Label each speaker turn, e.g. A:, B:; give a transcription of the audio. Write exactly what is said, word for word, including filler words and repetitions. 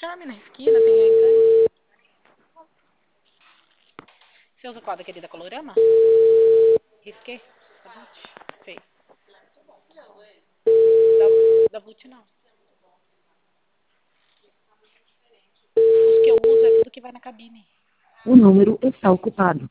A: Charme na esquina, tem a Encana. Você usa qual, daquele da Colorama? Risqué? Da Butch? Fez. Da, da Butch não. Os que eu uso é tudo que vai na cabine.
B: O número está ocupado.